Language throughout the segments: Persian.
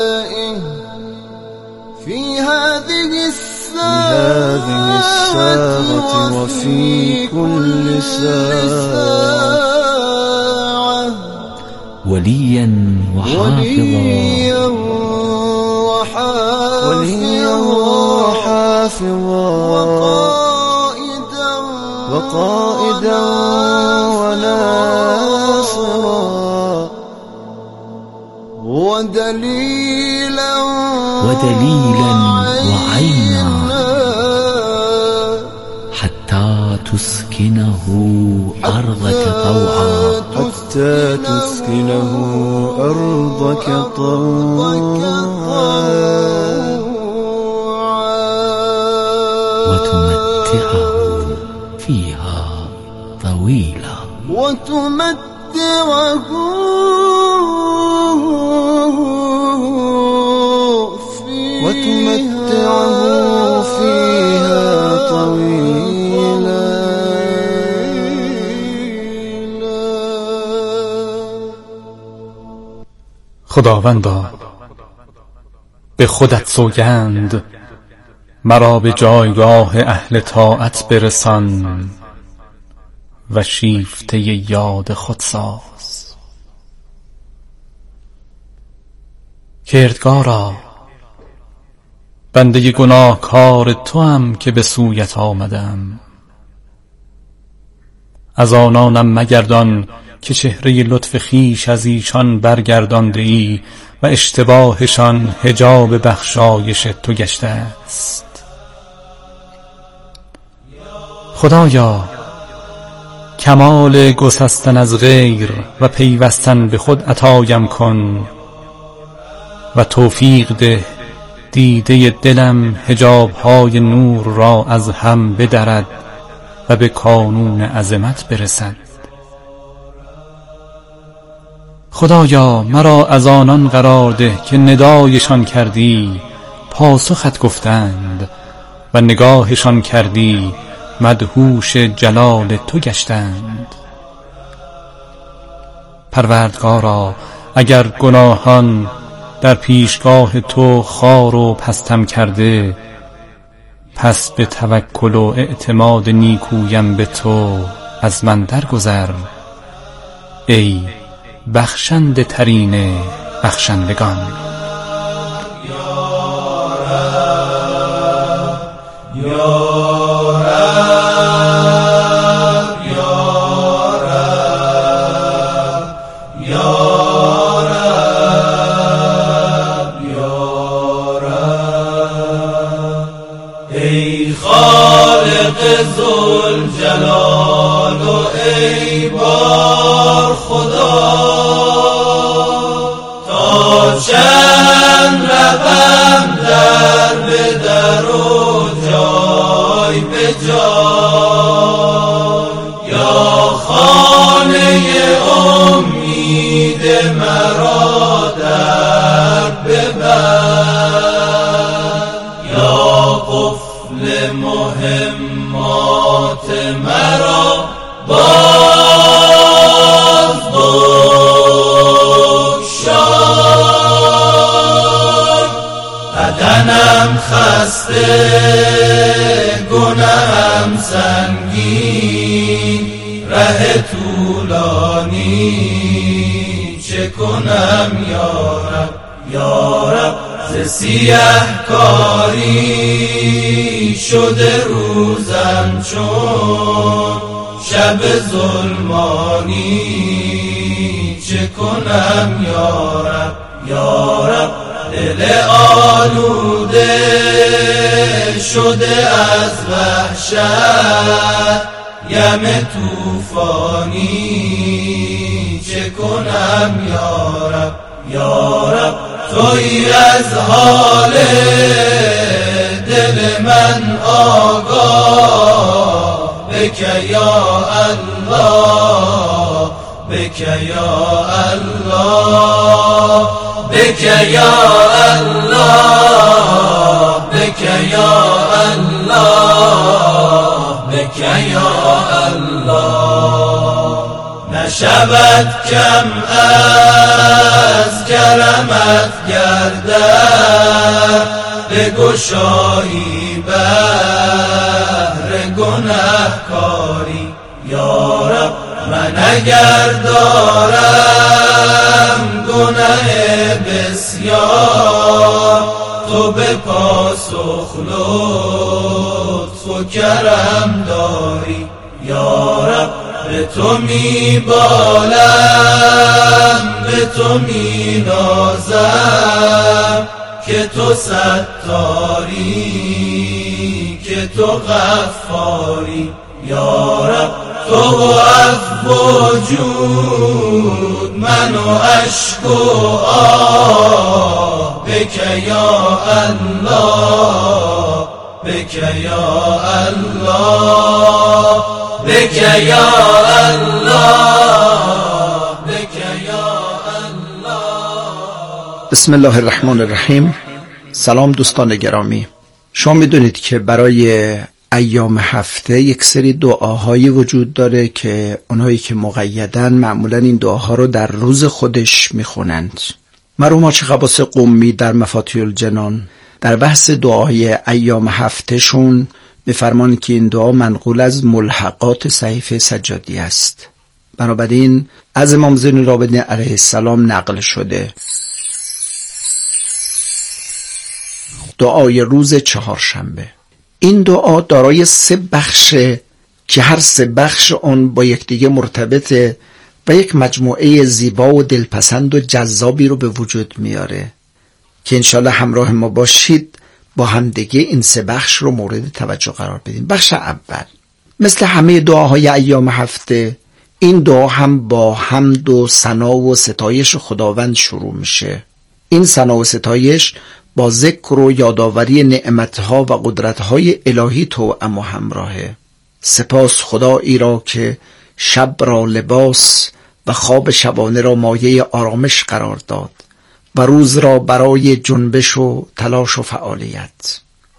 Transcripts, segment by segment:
في هذه الساعة وفي كل ساعة وليا وحافظا وقائدا وناصرا ودليلا وعينا حتى تسكنه أرضك طوعا وتمتعه فيها طويلا خداوندا به خودت سوگند مرا به جایگاه اهل طاعت برسان و شیفته یاد خود ساز. کردگارا بنده گناهکار توام که به سویت آمدم، از آنانم مگردان که چهره لطف خویش از ایشان برگردانده ای و اشتباهشان حجاب بخشایش تو گشته است. خدایا کمال گسستن از غیر و پیوستن به خود عطایم کن و توفیق ده دیده دلم حجاب‌های نور را از هم بدرد و به کانون عظمت برسد. خدایا مرا از آنان قرار ده که ندایشان کردی پاسخت گفتند و نگاهشان کردی مدهوش جلال تو گشتند. پروردگارا اگر گناهان در پیشگاه تو خوار و پستم کرده، پس به توکل و اعتماد نیکویم به تو از من درگذر ای بخشنده ترین بخشندگان. ای خالق ذوالجلال و ای بار خدا، تا چند روم در به در و جای به جای، یا خانه امید مرا در ببر، یا قفل مهمات مرا باز بگشای. بدنم خسته گنهم سنگین، ره طولانی چه کنم یارب یارب، ز سیه کاری شده روزم چون شب ظلمانی، چه کنم یارب یارب، دل آلوده شده از وحشت یم طوفانی، چه کنم یارب یارب، تویی از حال دل من آگاه، بک یا الله بک یا الله بک یا الله بک یا الله بک یا الله. نشود کم از کرمت گردد بگشایی بهر گنهکاری یا رب. من اگر دارم گناه بسیار تو به پاسخ لطف و کرم داری یا رب. به تو می بالم به تو می نازم که تو ستاری که تو غفاری یا رب. تو و عفو و جود من و اشک و آه بک یا الله بک یا الله بک یا الله بک یا الله. بسم الله الرحمن الرحیم. سلام دوستان گرامی. شما میدونید که برای ایام هفته یک سری دعاهایی وجود داره که اونهایی که مقیدن معمولا این دعاها رو در روز خودش میخونند. مرحوم حاج قباس قمی در مفاتیح الجنان در بحث دعای ایام هفته شون میفرمایند که این دعا منقول از ملحقات صحیفه سجادی است. بنابراین از امام زین العابدین علیه السلام نقل شده. دعای روز چهارشنبه. این دعا دارای 3 بخشه که هر 3 بخش اون با یکدیگه مرتبطه و یک مجموعه زیبا و دلپسند و جذابی رو به وجود میاره که انشالله همراه ما باشید با همدیگه این 3 بخش رو مورد توجه قرار بدیم. بخش اول، مثل همه دعاهای ایام هفته، این دعا هم با حمد و ثنا و ستایش خداوند شروع میشه. این ثنا و ستایش با ذکر و یادآوری نعمتها و قدرتهای الهی توأم و همراهه. سپاس خدایی را که شب را لباس و خواب شبانه را مایه آرامش قرار داد و روز را برای جنبش و تلاش و فعالیت.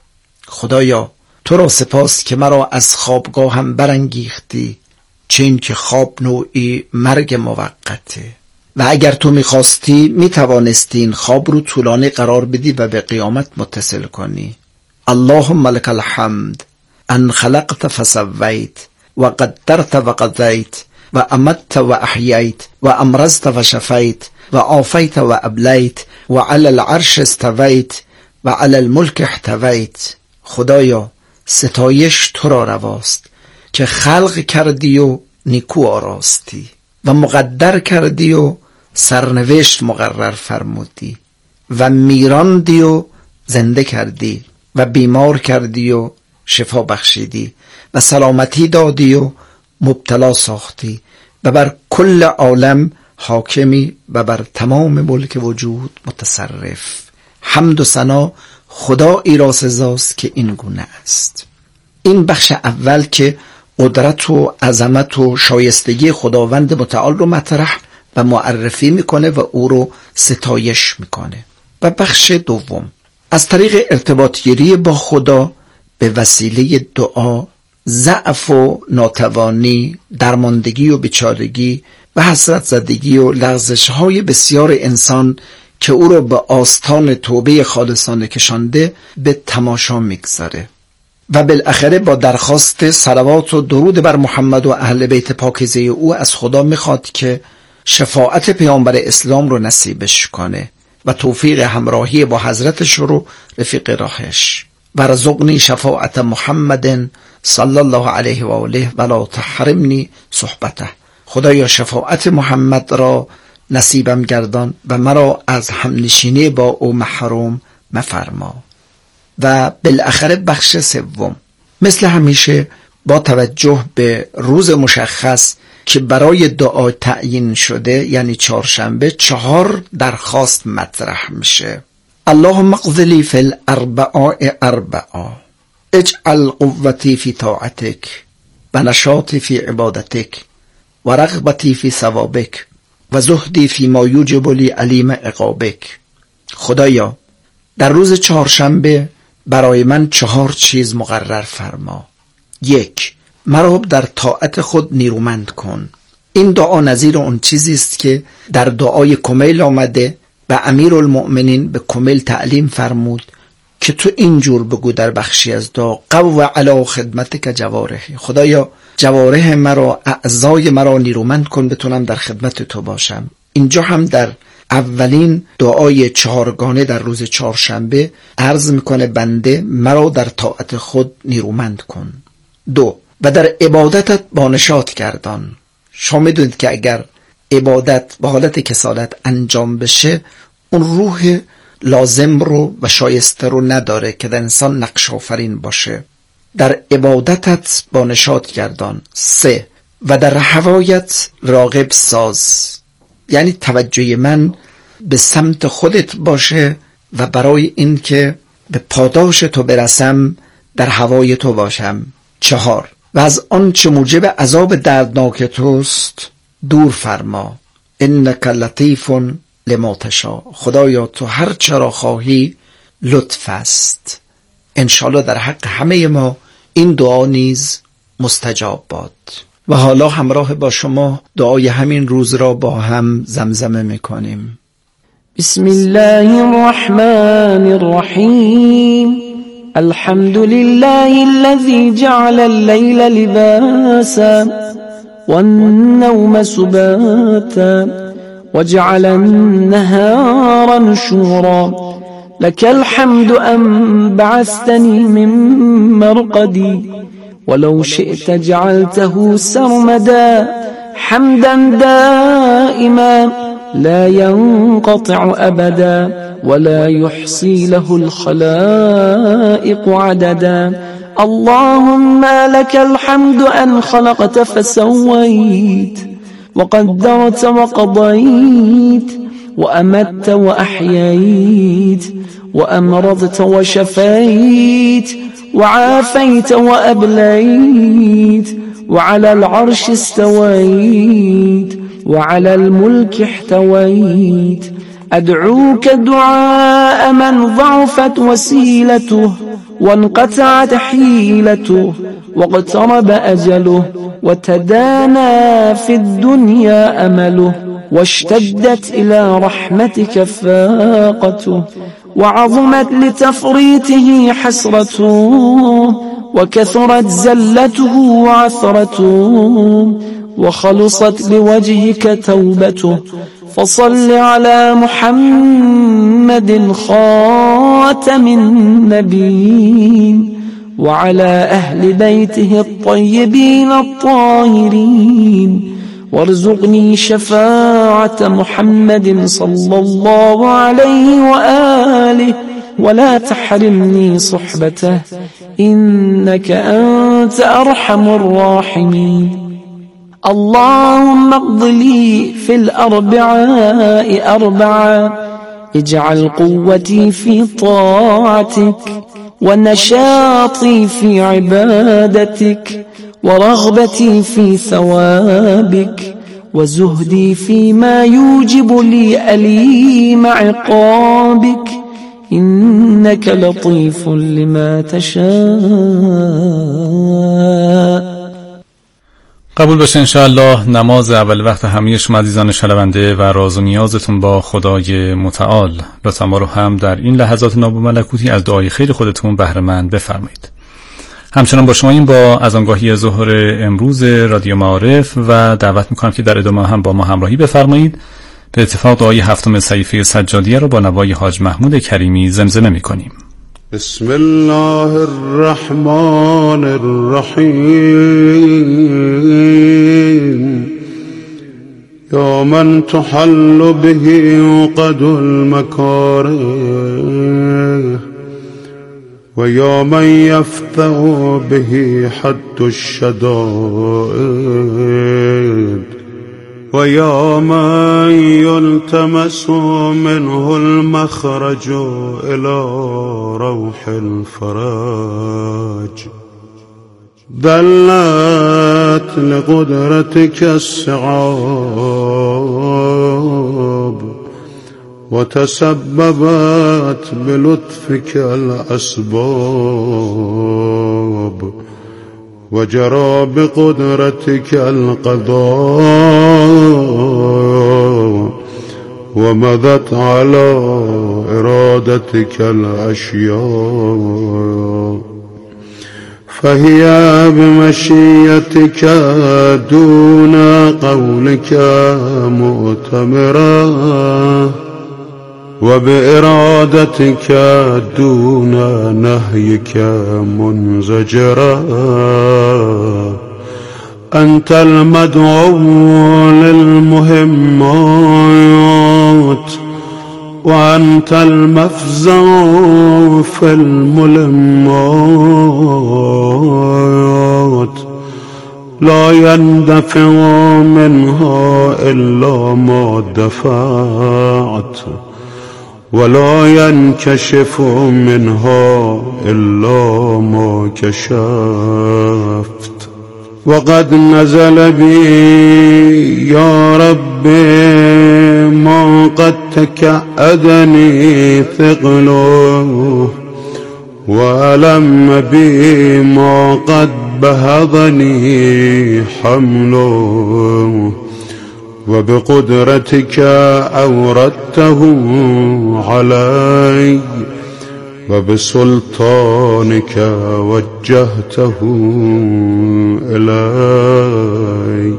خدایا تو را سپاس که مرا از خوابگاهم برانگیختی، چون که خواب نوعی مرگ موقته و اگر تو میخواستی میتوانستی این خواب رو طولانی قرار بدی و به قیامت متصل کنی. اللهم لك الحمد ان خلقت فسویت و قدرت و قضیت و امت و احییت و امرضت و شفیت و عافیت و ابلیت و علی العرش استویت و علی الملک احتویت. خدایا ستایش تو را رواست که خلق کردی و نیکو آراستی و مقدر کردی و سرنوشت مقرر فرمودی و میراندی و زنده کردی و بیمار کردی و شفا بخشیدی و سلامتی دادی و مبتلا ساختی و بر کل عالم حاکمی و بر تمام ملک وجود متصرف. حمد و ثنا خدایی را سزاست که این گونه است. این بخش اول که قدرت و عظمت و شایستگی خداوند متعال رو مطرح و معرفی میکنه و او رو ستایش میکنه. و بخش دوم، از طریق ارتباط گیری با خدا به وسیله دعا ضعف و ناتوانی، درماندگی و بیچارگی و حسرت زدگی و لغزش‌های بسیار انسان که او را به آستان توبه خالصانه کشانده به تماشا میگذاره و بالاخره با درخواست صلوات و درود بر محمد و اهل بیت پاکیزه او از خدا میخواد که شفاعت پیامبر اسلام رو نصیبش کنه و توفیق همراهی با حضرتش رو رفیق راهش. ورزقنی شفاعت محمد صلی الله علیه و آله ولا تحرمنی صحبته. خدایا شفاعت محمد را نصیبم گردان و مرا از همنشینی با او محروم مفرما. و بالاخره بخش سوم، مثل همیشه با توجه به روز مشخص که برای دعا تعیین شده، یعنی چهارشنبه، 4 درخواست مطرح میشه. اللهم اقض لی فی الاربعاء اربعا، اجعل قوتی فی طاعتک و نشاطی فی عبادتک و رغبتی فی ثوابک و زهدی فی ما یوجب لی علیم عقابک. خدایا در روز چهارشنبه برای من 4 چیز مقرر فرما. 1. مرا در طاعت خود نیرومند کن. این دعا نظیر اون چیزی است که در دعای کمیل آمده و امیرالمؤمنین به کمیل تعلیم فرمود که تو اینجور بگو در بخشی از دعا: قو علی خدمتک جوارحی، خدایا جوارح مرا، اعضای مرا نیرومند کن بتونم در خدمت تو باشم. اینجا هم در اولین دعای چهارگانه در روز چهارشنبه عرض میکنه بنده مرا در طاعت خود نیرومند کن. 2. و در عبادتت با نشاط گردان. شما میدونید که اگر عبادت به حالت کسالت انجام بشه اون روح لازم رو و شایسته رو نداره که در انسان نقش آفرین باشه. در عبادتت با نشاط گردان. 3. و در هوایت راغب ساز، یعنی توجه من به سمت خودت باشه و برای این که به پاداش تو برسم در هوای تو باشم. 4. و از آنچه موجب عذاب دردناک توست دور فرما. انک لطیف لما تشاء، خدایا تو هر چرا خواهی لطف است. انشالله در حق همه ما این دعا نیز مستجاب باد. و حالا همراه با شما دعای همین روز را با هم زمزمه میکنیم. بسم الله الرحمن الرحیم. الحمد لله الذي جعل الليل لباسا والنوم سباتا وجعل النهار نشورا. لك الحمد أن بعثتني من مرقدي ولو شئت جعلته سرمدا حمدا دائما لا ينقطع أبدا ولا يحصي له الخلائق عددا. اللهم لك الحمد أن خلقت فسويت وقدرت وقضيت وأمت وأحييت وأمرضت وشفيت وعافيت وأبليت وعلى العرش استويت وعلى الملك احتويت. أدعوك دعاء من ضعفت وسيلته وانقطعت حيلته واقترب أجله وتدانى في الدنيا أمله واشتدت إلى رحمتك فاقته وعظمت لتفريطه حسرته وكثرت زلته وعثرته وخلصت لوجهك توبته. فصل على محمد خاتم النبيين وعلى أهل بيته الطيبين الطاهرين وارزقني شفاعة محمد صلى الله عليه وآله ولا تحرمني صحبته إنك أنت أرحم الراحمين. اللهم اقض لي في الأربعاء أربعا. اجعل قوتي في طاعتك ونشاطي في عبادتك ورغبتي في ثوابك وزهدي فيما يوجب لي أليم عقابك إنك لطيف لما تشاء. قبول باشه انشاءالله نماز اول وقت همه شما عزیزان شنونده و راز و نیازتون با خدای متعال. لطفا ما رو هم در این لحظات ناب و ملکوتی از دعای خیر خودتون بهره مند بفرمایید. همچنان با شما این با اذانگاهی ظهر امروز رادیو معارف و دعوت میکنم که در ادامه هم با ما همراهی بفرمایید. به اتفاق دعای هفتم صحیفه سجادیه رو با نوای حاج محمود کریمی زمزمه میکنیم. بسم الله الرحمن الرحیم. یا من تحل به عقد المکاره و یا من یفتح به حد الشدائد و یا من یلتمس منه المخرج الى روح الفرج. دلت لقدرتك الصعاب وتسببت بلطفك الأسباب وجرى بقدرتك القضاء ومضت على إرادتك الأشياء، فهي بمشيتك دون قولك مؤتمرة، وبإرادتك دون نهيك منزجرة. أنت المدعو للمهمات، وأنت المفزع في الملمات، لا يندفع منها إلا ما دفعت، ولا ينكشف منها إلا ما كشفت. وقد نزل بي يا ربي ما قد تكأدني ثقله، وألم بي ما قد بهضني حمله، وبقدرتك أوردته علي، وبسلطانك وجهته إلي.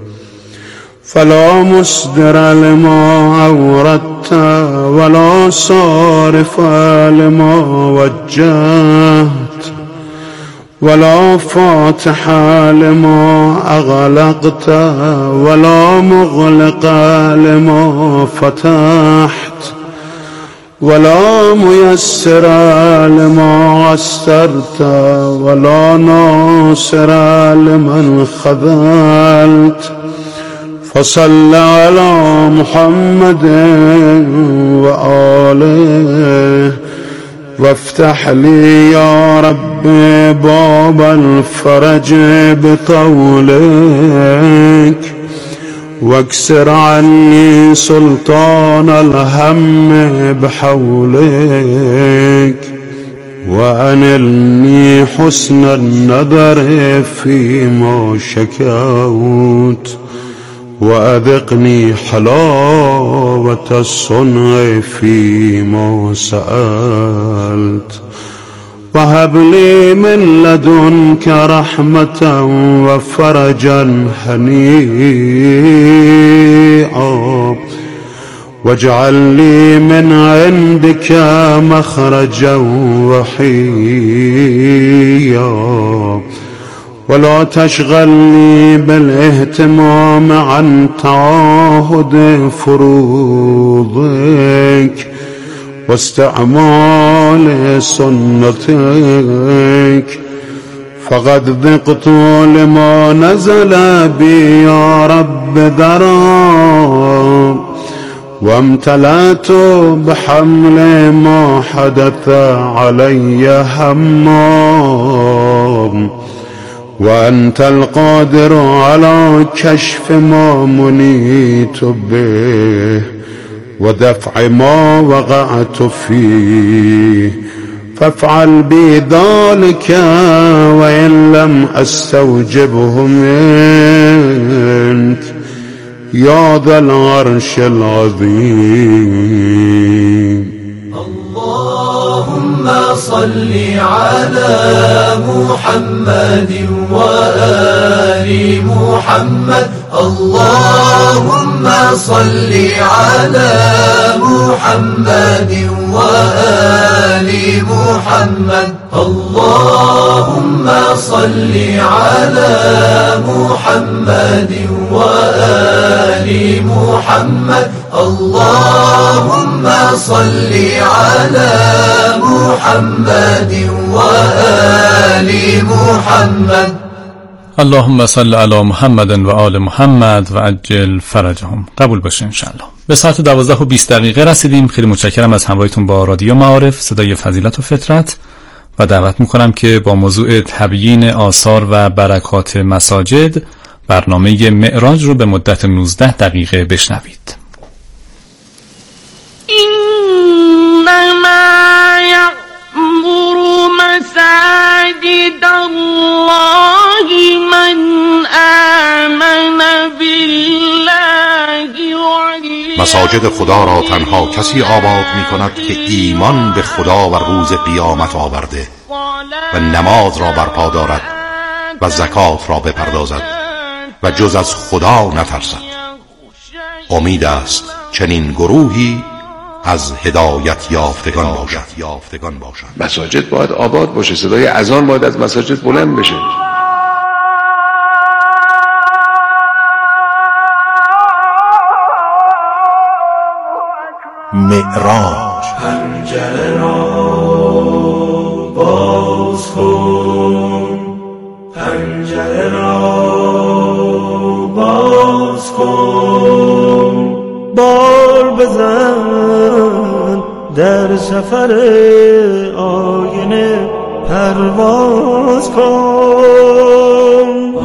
فلا مصدر لما أوردت، ولا صارف لما وجهت، ولا فاتح لما أغلقت، ولا مغلق لما فتحت، ولا ميسر لما عسرت، ولا ناصر لمن خذلت. فصل على محمد وآله، وافتح لي يا رب باب الفرج بطولك، واكسر عني سلطان الهم بحولك، وأنلني حسن النظر فيما شكوت، وأذقني حلاوة الصنع فيما سألت. وهب لي من لدنك رحمة وفرجا هنيئا، واجعل لي من عندك مخرجا وحيا، ولا تشغلني بالاهتمام عن تعاهد فروضك واستعمال سنتك. فقد ذقت لما نزل بي يا رب ذرا، وامتلأت بحمل ما حدث علي همام، وأنت القادر على كشف ما منيت به، ودفع ما وقعت فيه. فافعل بي ذلك وإن لم أستوجبه منك يا ذا العرش العظيم. اللهم صل على محمد وآل محمد. اللهم صل على محمد وآل محمد. اللهم صل على محمد وآل محمد. اللهم صل على محمد وآل محمد. اللهم صل علی محمد و آل محمد و عجل فرجهم. قبول باشه انشاءالله. به ساعت 12:20 رسیدیم. خیلی متشکرم از همراهیتون با رادیو معارف صدای فضیلت و فطرت و دعوت میکنم که با موضوع تبیین آثار و برکات مساجد برنامه معراج رو به مدت 19 دقیقه بشنوید. إنما يأمر مساجد الله مساجد خدا را تنها کسی آباد می کند که ایمان به خدا و روز قیامت آورده و نماز را برپا دارد و زکات را بپردازد و جز از خدا نترسد. امید است چنین گروهی از هدایت یافتگان باشد. مساجد باید آباد باشه، صدای اذان باید از مساجد بلند بشه. معراج. پنجره را باز کن، پنجره را باز کن، بال بزن در سفر آینه پرواز کن،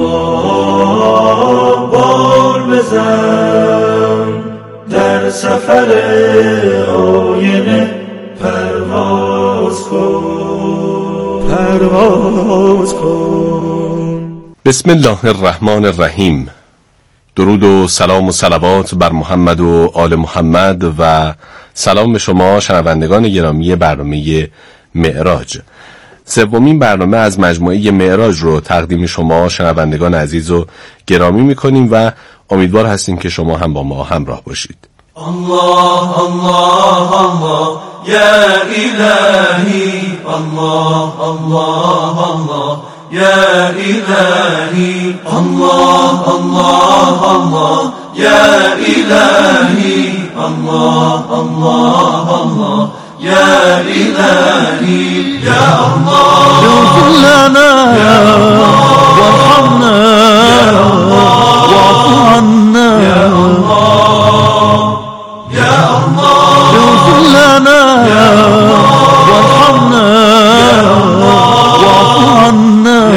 بال بزن در سفر آینه پرواز کن، پرواز کن. بسم الله الرحمن الرحیم. درود و سلام و صلوات بر محمد و آل محمد و سلام به شما شنوندگان گرامی برنامه معراج. سومین برنامه از مجموعه معراج رو تقدیم شما شنوندگان عزیز و گرامی میکنیم و امیدوار هستیم که شما هم با ما همراه باشید. الله الله الله یا الهی، الله الله الله یا الهی، الله الله الله یا الهی، الله الله الله یا الهی، یا الله اغفر لنا وارحمنا واعف عنا یا الله، یا الله اغفر لنا وارحمنا واعف عنا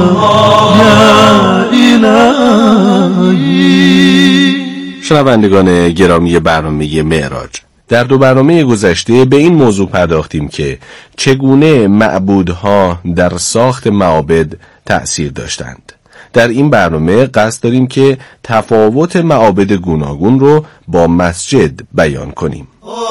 یا الهی. شنوندگان گرامی برنامه معراج، در دو برنامه گذشته به این موضوع پرداختیم که چگونه معبودها در ساخت معابد تأثیر داشتند. در این برنامه قصد داریم که تفاوت معابد گوناگون رو با مسجد بیان کنیم.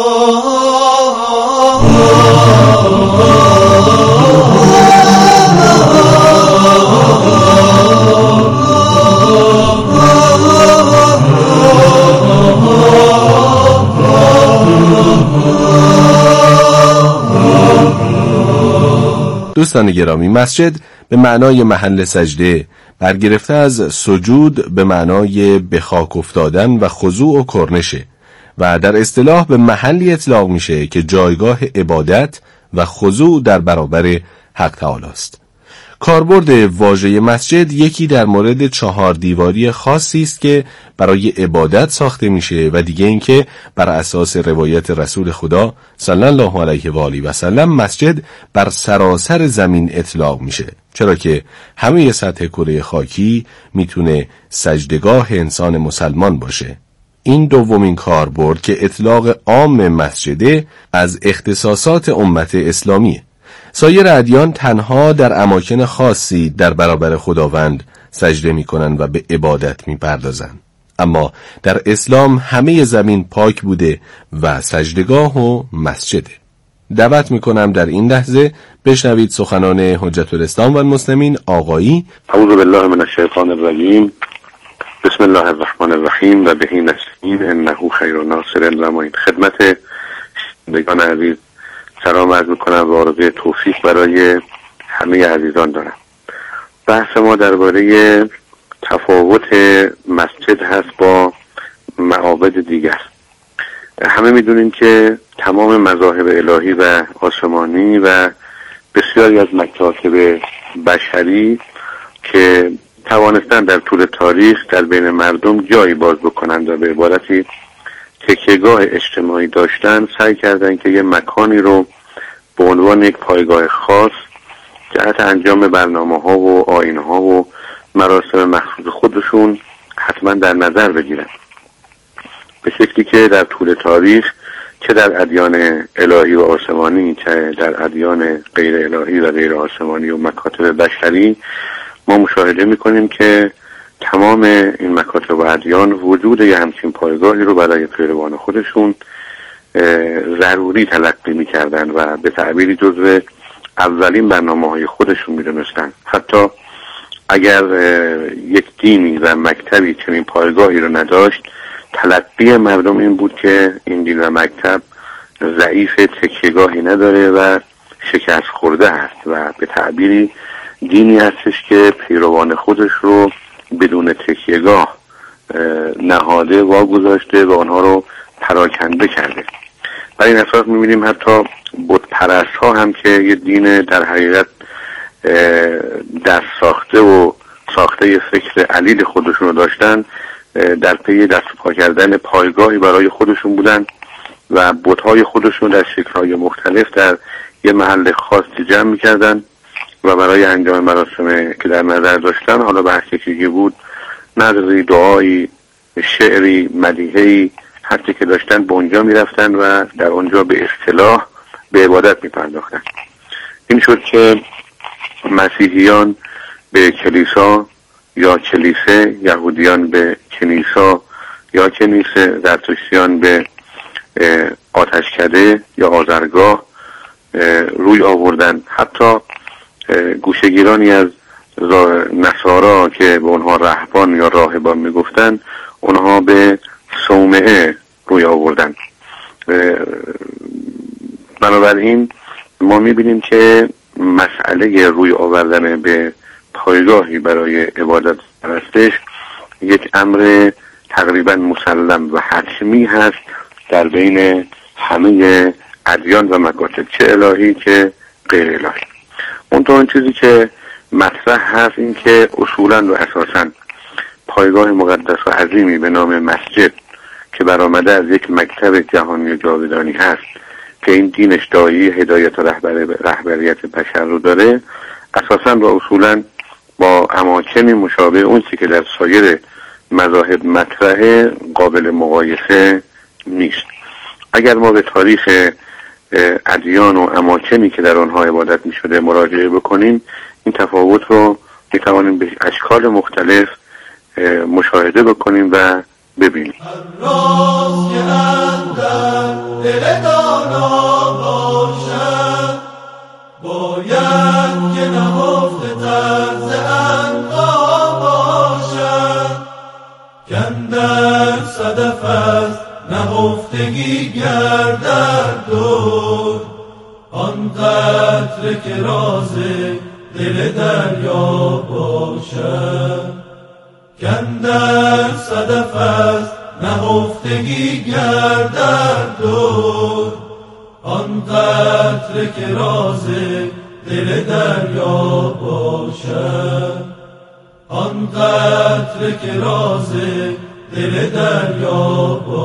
دوستان گرامی، مسجد به معنای محل سجده برگرفته از سجود به معنای به خاک افتادن و خضوع و کرنشه و در اصطلاح به محلی اطلاق میشه که جایگاه عبادت و خضوع در برابر حق تعالی است. کاربرد واژه مسجد یکی در مورد 4 دیواری خاصی است که برای عبادت ساخته میشه و دیگه اینکه بر اساس روایت رسول خدا صلی الله علیه و آله و سلم مسجد بر سراسر زمین اطلاق میشه، چرا که همه سطح کره خاکی میتونه سجدگاه انسان مسلمان باشه. این دومین کاربرد که اطلاق عام مسجده از اختصاصات امت اسلامیه. سایر ادیان تنها در اماکن خاصی در برابر خداوند سجده میکنن و به عبادت میپردازن، اما در اسلام همه زمین پاک بوده و سجدگاه و مسجده. دعوت میکنم در این لحظه بشنوید سخنان حجت الاسلام و المسلمین آقایی. اعوذ بالله من الشیطان الرجیم، بسم الله الرحمن الرحیم و بهی نستعین انه خیر ناصر و معین. خدمت شنوندگان عزیز سلام عرض میکنم و آرزوی توفیق برای همه عزیزان دارم. بحث ما درباره تفاوت مسجد هست با معابد دیگر. همه میدونیم که تمام مذاهب الهی و آسمانی و بسیاری از مکاتب بشری که توانستن در طول تاریخ در بین مردم جایی باز بکنند و به عبارتی تکیهگاه اجتماعی داشتن، سعی کردن که یه مکانی رو به عنوان یک پایگاه خاص جهت انجام برنامه‌ها و آیین‌ها و مراسم مخصوص خودشون حتما در نظر بگیرن، به شکلی که در طول تاریخ چه در ادیان الهی و آسمانی چه در ادیان غیر الهی و غیر آسمانی و مکاتب بشری ما مشاهده می‌کنیم که تمام این مکاتب و ادیان وجود یه همچین پایگاهی رو برای پیروان خودشون ضروری تلقی می‌کردن و به تعبیری جزو اولین برنامه‌های خودشون می‌دونستن. حتی اگر یک دینی و مکتبی چنین پایگاهی رو نداشت، تلقی مردم این بود که این دین و مکتب ضعیف، تکیهگاهی نداره و شکست خورده است و به تعبیری دینی هستش که پیروان خودش رو بدون تکیهگاه نهاده، واگذاشته و آنها رو پراکنده کرده. برای این اساس می‌بینیم حتی بت پرست ها هم که یه دین در حقیقت دست ساخته و ساخته فکر علیل خودشون رو داشتن، در پی دست پا کردن پایگاهی برای خودشون بودن و بت‌های خودشون در شکل‌های مختلف در یه محل خاصی جمع می‌کردن و برای انجام مراسم که در نظر داشتن، حالا به هر چیزی بود، نظری، دعایی، شعری، مدیحه‌ای، هر چی که داشتن به اونجا می‌رفتن و در اونجا به اصطلاح به عبادت می‌پرداختن. این شد که مسیحیان به کلیسا یا کلیسه، یهودیان به کنیسا یا کنیسه، زرتشتیان به آتشکده یا آذرگاه روی آوردن. حتی گوشه‌گیرانی از نصارا که به اونها رهبان یا راهبان میگفتن، اونها به صومعه روی آوردن. بنابراین ما میبینیم که مسئله روی آوردن به پایگاهی برای عبادت پرستش یک امر تقریبا مسلم و حتمی هست در بین همه ادیان و مکاتب، چه الهی که غیر الهی. اون چیزی که مطرح هست این که اصولا و اساسا پایگاه مقدس و عظیمی به نام مسجد که برآمده از یک مکتب جهانی و جاودانی هست که این دینش داعی هدایت و رهبریت بشر رو داره، اساسا و اصولا با اماکنی مشابه اون چیزی که در سایر مذاهب مطرحه قابل مقایسه نیست. اگر ما به تاریخ ادیان و اماکنی که در آنها عبادت می شده مراجعه بکنیم، این تفاوت رو می توانیم به اشکال مختلف مشاهده بکنیم و ببینیم. راز که اندر دل دانا باشد، باید که نهفته طرز عنقا باشد، کندر صدف از نهفتگی گردد دور، آن قطره که راز دل دریا باشد، کندر صدف از نهفتگی گردد دور، آن قطره که راز دل دریا باشد، آن قطره که راز دل دریا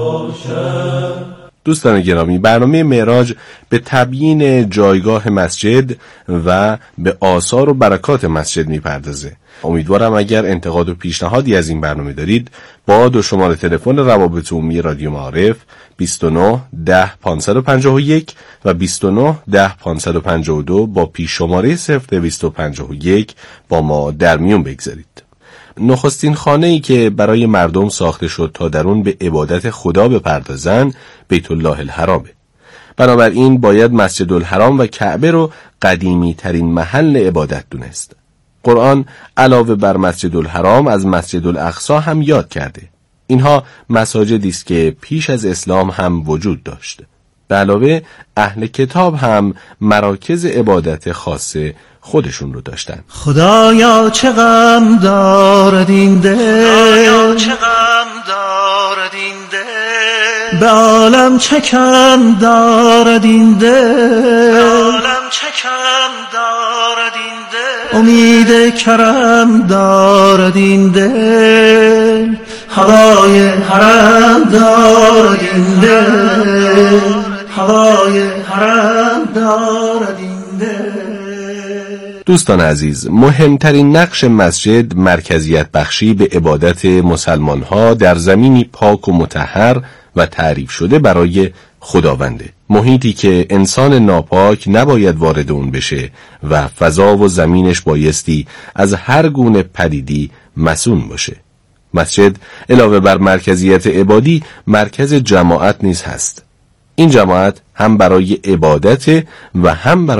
باشد. دوستان گرامی، برنامه معراج به تبیین جایگاه مسجد و به آثار و برکات مسجد میپردازه. امیدوارم اگر انتقاد و پیشنهادی از این برنامه دارید با دو شماره تلفن روابط عمومی رادیو معارف 29 10 551 و 29 10 552 با پیش شماره 0251 با ما در میون بگذارید. نخستین خانه‌ای که برای مردم ساخته شد تا در اون به عبادت خدا بپردازن بیت الله الحرامه. بنابراین باید مسجد الحرام و کعبه رو قدیمی ترین محل عبادت دونست. قرآن علاوه بر مسجد الحرام از مسجد الاقصی هم یاد کرده. اینها مساجدی است که پیش از اسلام هم وجود داشته. به علاوه اهل کتاب هم مراکز عبادت خاصه خودشون رو داشتن. خدایا چه غم دارد این دل، خدایا چه غم دارد این دل، به عالم چه کم دارد این دل، به عالم چه کم دارد این دل، امید کرم دارد این دل، هوای حرم دارد این دل، هوای حرم دارد این دل. دوستان عزیز، مهمترین نقش مسجد مرکزیت بخشی به عبادت مسلمان ها در زمینی پاک و مطهر و تعریف شده برای خداونده، محیطی که انسان ناپاک نباید وارد اون بشه و فضا و زمینش بایستی از هر گونه پلیدی مصون باشه. مسجد علاوه بر مرکزیت عبادی مرکز جماعت نیز هست. این جماعت هم برای عبادت و هم برای